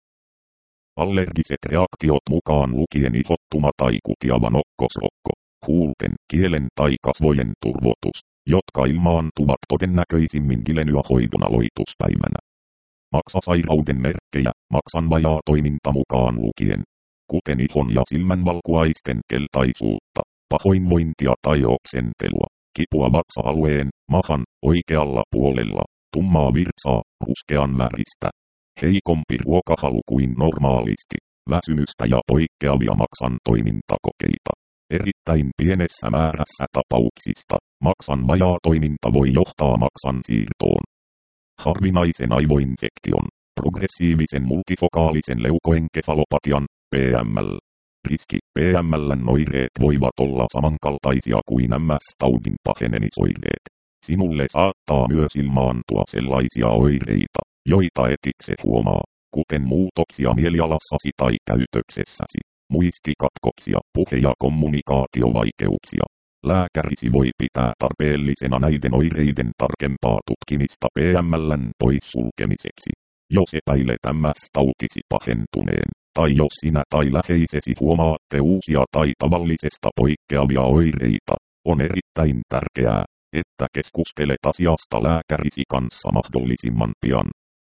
S1: Allergiset reaktiot mukaan lukien ihottuma tai kutiava nokkosrokko, huulten, kielen tai kasvojen turvotus, jotka ilmaantuvat todennäköisimmin Gilenya-hoidon aloituspäivänä. Maksasairauden merkkejä, maksan vajaa toiminta mukaan lukien, kuten ihon ja silmänvalkuaisten keltaisuutta, pahoinvointia tai oksentelua, kipua vatsa-alueen, mahan, oikealla puolella, tummaa virtsaa, ruskean väristä, heikompi ruokahalu kuin normaalisti, väsymystä ja poikkeavia maksan toimintakokeita. Erittäin pienessä määrässä tapauksista, maksan vajaa toiminta voi johtaa maksan siirtoon. Harvinaisen aivoinfektion, progressiivisen multifokaalisen leukoenkefalopatian, P M L. Riski, P M L:n oireet voivat olla samankaltaisia kuin M S-taudin pahenemisoireet. Sinulle saattaa myös ilmaantua sellaisia oireita, joita et itse huomaa, kuten muutoksia mielialassasi tai käytöksessäsi, muistikatkoksia, puhe- ja kommunikaatiovaikeuksia. Lääkärisi voi pitää tarpeellisena näiden oireiden tarkempaa tutkimista P M L:n poissulkemiseksi. Jos epäilet M S-tautisi pahentuneen, tai jos sinä tai läheisesi huomaatte uusia tai tavallisesta poikkeavia oireita, on erittäin tärkeää, että keskustelet asiasta lääkärisi kanssa mahdollisimman pian.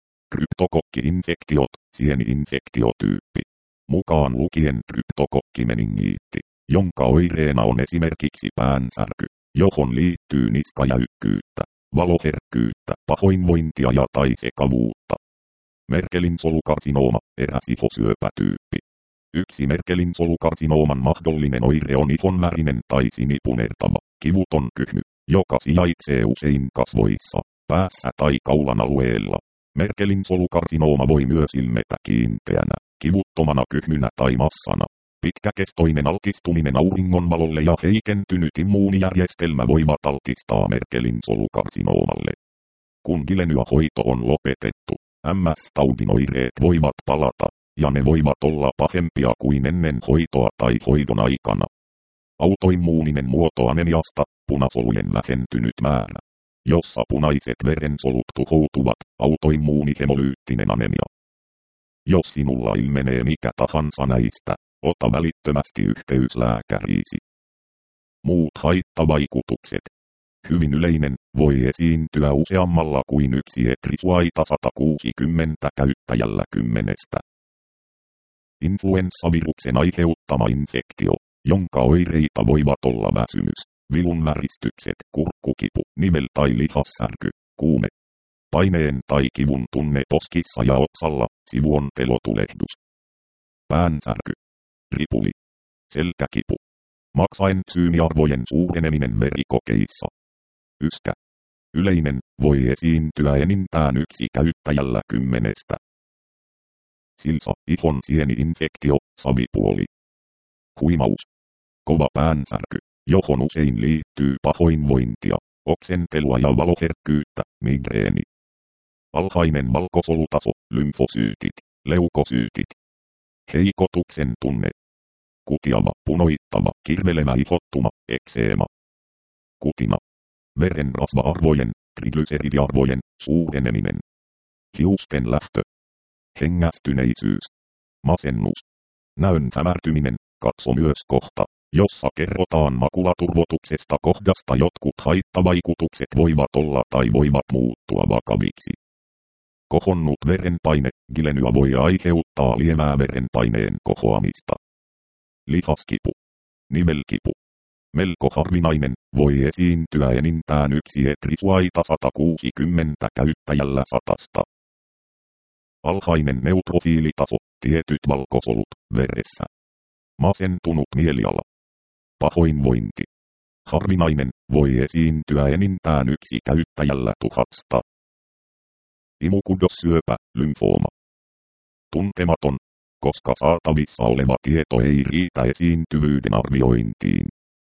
S1: Kryptokokki-infektiot, sieni-infektiotyyppi. Mukaan lukien kryptokokkimeningiitti, jonka oireena on esimerkiksi päänsärky, johon liittyy niskajäykkyyttä, valoherkkyyttä, pahoinvointia ja tai sekavuutta. Merkelin solukarsinooma, eräs ihosyöpätyyppi. Yksi Merkelin solukarsinooman mahdollinen oire on ihonvärinen tai sinipunertava, kivuton kyhmy, joka sijaitsee usein kasvoissa, päässä tai kaulan alueella. Merkelin solukarsinooma voi myös ilmetä kiinteänä, kivuttomana kyhmynä tai massana. Pitkäkestoinen altistuminen auringonvalolle ja heikentynyt immuunijärjestelmä voivat altistaa Merkelin solukarsinoomalle. Kun Gilenya-hoito on lopetettu, M S-taudin oireet voivat palata, ja ne voivat olla pahempia kuin ennen hoitoa tai hoidon aikana. Autoimmuuninen muoto anemiasta, punasolujen vähentynyt määrä. Jossa punaiset verensolut tuhoutuvat, autoimmuunihemolyyttinen anemia. Jos sinulla ilmenee mikä tahansa näistä, ota välittömästi yhteys lääkäriisi. Muut haittavaikutukset. Hyvin yleinen, voi esiintyä useammalla kuin yksi etrisuaita sata kuusikymmentä käyttäjällä kymmenestä. Influenssaviruksen aiheuttama infektio, jonka oireita voivat olla väsymys, vilunväristykset, kurkkukipu, nivel- tai lihassärky, kuume, paineen tai kivun tunne poskissa ja otsalla, sivuontelotulehdus, päänsärky, ripuli, selkäkipu, maksaentsyymiarvojen suureneminen verikokeissa, yskä. Yleinen, voi esiintyä enintään yksi käyttäjällä kymmenestä. Silsa, ihon sieni-infektio, savipuoli, huimaus, kova päänsärky, johon usein liittyy pahoinvointia, oksentelua ja valoherkkyyttä, migreeni. Alhainen valkosolutaso, lymfosyytit, leukosyytit. Heikotuksen tunne. Kutiava, punoittava, kirvelevä ihottuma, ekseema. Kutina. Verenrasva-arvojen, triglyceridiarvojen, suureneminen. Hiusten lähtö. hengästyneisyys, masennus, näön hämärtyminen. Katso myös kohta, jossa kerrotaan makulaturvotuksesta kohdasta jotkut haittavaikutukset voivat olla tai voivat muuttua vakaviksi. Kohonnut verenpaine, Gilenya voi aiheuttaa lievää verenpaineen kohoamista. Lihaskipu, nivelkipu. Melko harvinainen, voi esiintyä enintään yksi etrisuaita sata kuusikymmentä käyttäjällä satasta. Alhainen neutrofiilitaso, tietyt valkosolut, veressä. Masentunut mieliala. Pahoinvointi. Harvinainen, voi esiintyä enintään yksi käyttäjällä tuhasta. Imukudossyöpä, lymfooma. Tuntematon, koska saatavissa oleva tieto ei riitä esiintyvyyden arviointiin.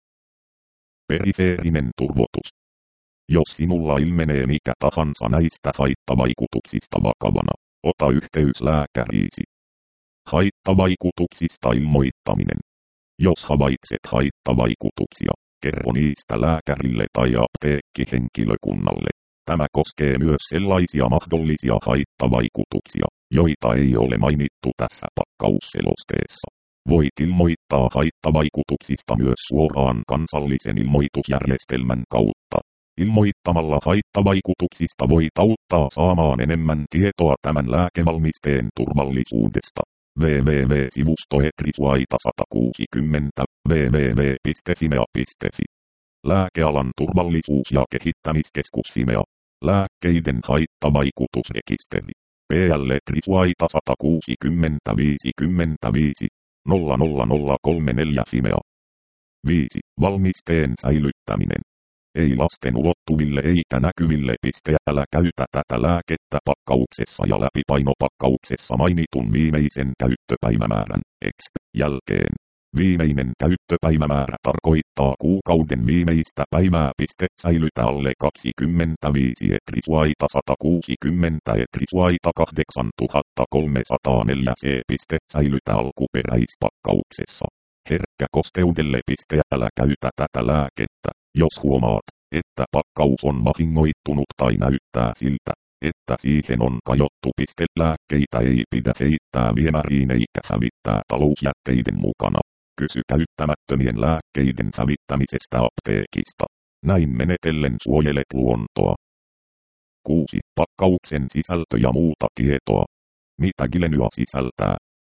S1: Perifeerinen turvotus. Jos sinulla ilmenee mikä tahansa näistä haittavaikutuksista vakavana, ota yhteys lääkäriisi. Haittavaikutuksista ilmoittaminen. Jos havaitset haittavaikutuksia, kerro niistä lääkärille tai apteekkihenkilökunnalle. Tämä koskee myös sellaisia mahdollisia haittavaikutuksia, joita ei ole mainittu tässä pakkausselosteessa. Voit ilmoittaa haittavaikutuksista myös suoraan kansallisen ilmoitusjärjestelmän kautta. Ilmoittamalla haittavaikutuksista voit auttaa saamaan enemmän tietoa tämän lääkevalmisteen turvallisuudesta. double-u double-u double-u piste sivusto etrisuaita sata kuusikymmentä, double-u double-u double-u piste fimea piste fi. Lääkealan turvallisuus- ja kehittämiskeskus Fimea. Lääkkeiden haittavaikutusrekisteri. P L etrisuaita sata kuusikymmentä viisikymmentäviisi, nolla nolla nolla kolme neljä Fimea. viisi. Valmisteen säilyttäminen. Ei lasten ulottuville eikä näkyville piste. Älä käytä tätä lääkettä pakkauksessa ja läpipainopakkauksessa mainitun viimeisen käyttöpäivämäärän X jälkeen. Viimeinen käyttöpäivämäärä tarkoittaa kuukauden viimeistä päivää. Piste. Säilytä alle kaksikymmentäviisi etrisuaita sata kuusikymmentä etrisuaita kahdeksantuhattakolmesataaneljä C. Piste. Säilytä alkuperäispakkauksessa. Herkkä kosteudelle. Piste. Älä käytä tätä lääkettä, jos huomaat, että pakkaus on vahingoittunut tai näyttää siltä, että siihen on kajottu. Piste. Lääkkeitä ei pidä heittää viemäriin eikä hävittää talousjätteiden mukana. Kysy käyttämättömien lääkkeiden hävittämisestä apteekista. Näin menetellen suojelet luontoa. kuusi. Pakkauksen sisältö ja muuta tietoa. Mitä Gilenya sisältää?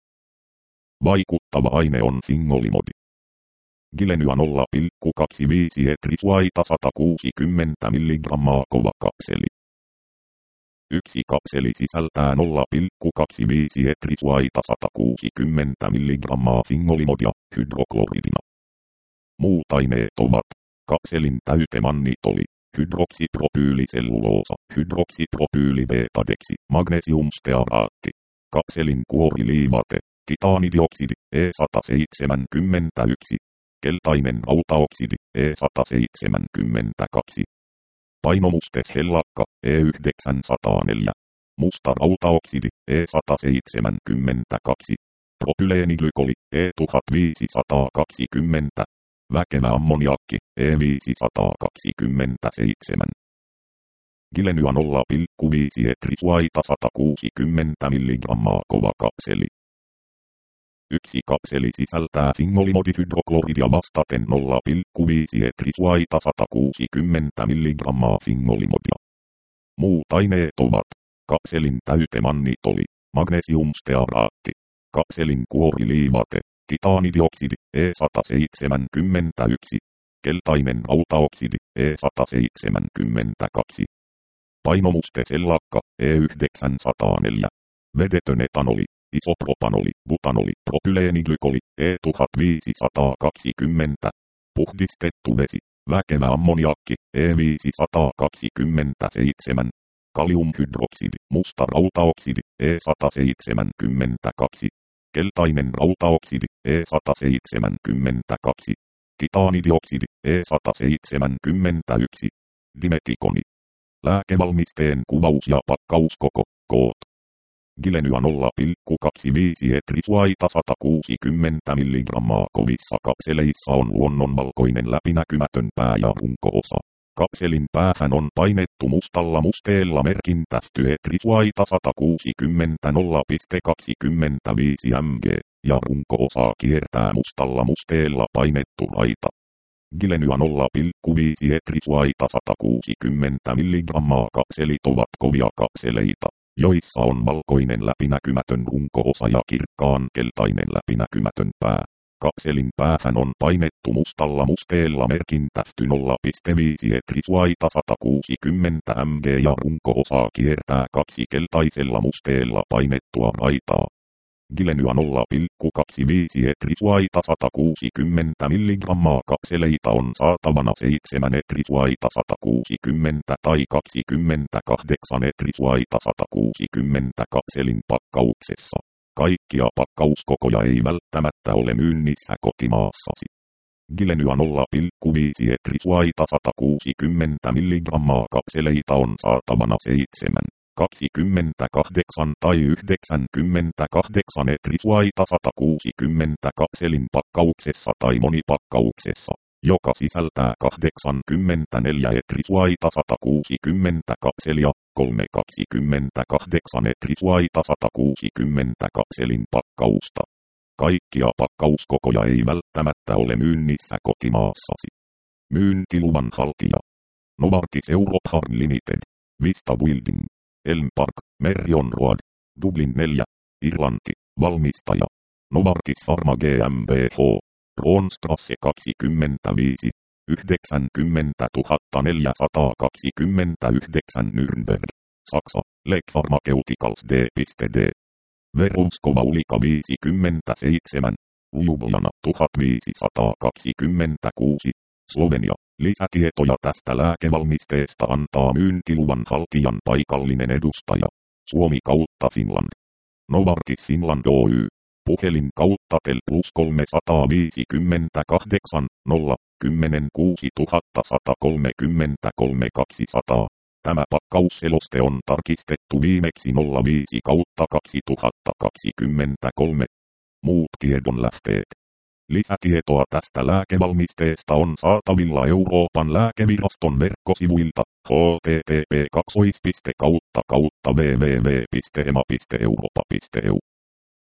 S1: Vaikuttava aine on fingolimodi. Gilenya nolla pilkku kaksikymmentäviisi etrisuaita sata kuusikymmentä milligrammaa kova kapseli. Yksi kapseli sisältää nolla pilkku kaksikymmentäviisi etrisuaita sata kuusikymmentä milligrammaa fingolimodia hydrokloridina. Muut aineet ovat kapselin täytemannitoli, hydroksipropyyliselluloosa, hydroksipropyylibeetadeksi, magnesiumstearaatti, kapselin kuoriliivate, titaanidioksidi E sata seitsemänkymmentäyksi, keltainen rautaoksidi E sata seitsemänkymmentäkaksi. Painomusteshellakka E yhdeksänsataaneljä, musta rautaoksidi E sata seitsemänkymmentäkaksi, propyleenglykoli E tuhatviisisataakaksikymmentä, väkevä ammoniakki E viisisataakaksikymmentäseitsemän. Gilenya nolla pilkku viisi etrisuaita sata kuusikymmentä milligrammaa kova kapseli. Yksi kapseli sisältää fingolimodihydrokloridia vastaten nolla pilkku viisi etrisuaita sata kuusikymmentä milligrammaa fingolimodia. Muut aineet ovat kapselin täytemannitoli, magnesiumstearaatti, kapselin kuoriliivate, titaanidioksidi E sata seitsemänkymmentäyksi, keltainen rautaoksidi E sata seitsemänkymmentäkaksi. Painomustesellakka E yhdeksänsataaneljä, vedetön etanoli, isopropanoli, butanoli, propyleenglykoli E tuhatviisisataakaksikymmentä, puhdistettu vesi, väkevä ammoniakki E viisisataakaksikymmentäseitsemän, kaliumhydroksidi, musta rautaoksidi E sata seitsemänkymmentäkaksi, keltainen rautaoksidi E sata seitsemänkymmentäkaksi, titaanidioksidi E sata seitsemänkymmentäyksi, dimetikoni. Lääkevalmisteen kuvaus ja pakkauskoko, koot. Gilenya nolla pilkku kaksikymmentäviisi etrisuaita sata kuusikymmentä milligrammaa kovissa kapseleissa on luonnonvalkoinen läpinäkymätön pää- ja runko-osa. Kapselin päähän on painettu mustalla musteella merkintä Etrisuaita sata kuusikymmentä nolla pilkku kaksikymmentäviisi millimetriä, ja runko-osaa kiertää mustalla musteella painettu raita. Gilenya nolla pilkku viisi Etrisuaita sata kuusikymmentä milligrammaa. Kapselit ovat kovia kapseleita, joissa on valkoinen läpinäkymätön runko-osa ja kirkkaan keltainen läpinäkymätön pää. Kapselin päähän on painettu mustalla musteella merkintä nolla pilkku viisi Etrisuaita sata kuusikymmentä millimetriä ja runko-osaa kiertää kaksi keltaisella musteella painettua raitaa. Gilenya nolla pilkku kaksikymmentäviisi Etrisuaita sata kuusikymmentä milligrammaa. Kapseleita on saatavana seitsemän Etrisuaita sata kuusikymmentä tai kaksikymmentäkahdeksan Etrisuaita sata kuusikymmentä kapselin pakkauksessa. Kaikkia pakkauskokoja ei välttämättä ole myynnissä kotimaassasi. Gilenya nolla pilkku viisi Etrisuaita sata kuusikymmentä milligrammaa. Kapseleita on saatavana seitsemän, kaksikymmentäkahdeksan tai yhdeksänkymmentäkahdeksan Etrisuaita sata kuusikymmentä kapselin pakkauksessa tai monipakkauksessa, joka sisältää kahdeksankymmentäneljä Etrisuaita sata kuusikymmentä kapselia, kolme kaksikymmentäkahdeksan Etrisuaita sata kuusikymmentä kapselin pakkausta. Kaikkia pakkauskokoja ei välttämättä ole myynnissä kotimaassasi. Myyntiluvan haltija: Novartis Europe Limited, Vista Building, Elm Park, Merion Road, Dublin neljä, Irlanti. Valmistaja: Novartis Pharma GmbH, Roonstrasse kaksikymmentäviisi, yhdeksänkymmentätuhatta neljäsataakaksikymmentäyhdeksän Nürnberg, Saksa. Lake Pharmaceuticals D.D. Verouskova Ulika viisikymmentäseitsemän, Ljubljana tuhatviisisataakaksikymmentäkuusi, Slovenia. Lisätietoja tästä lääkevalmisteesta antaa myyntiluvan haltijan paikallinen edustaja. Suomi kautta Finland. Novartis Finland Oy. Puhelin kautta tel plus kolmesataaviisikymmentäkahdeksan, nolla, kymmenen kuusituhattasata kolmekymmentäkolme kaksisataa. Tämä pakkausseloste on tarkistettu viimeksi nolla viisi kautta kaksituhattakaksikymmentäkolme. Muut tiedonlähteet. Lisätietoa tästä lääkevalmisteesta on saatavilla Euroopan lääkeviraston verkkosivuilta h t t p kaksi kautta kautta w w w piste e m a piste europa piste e u.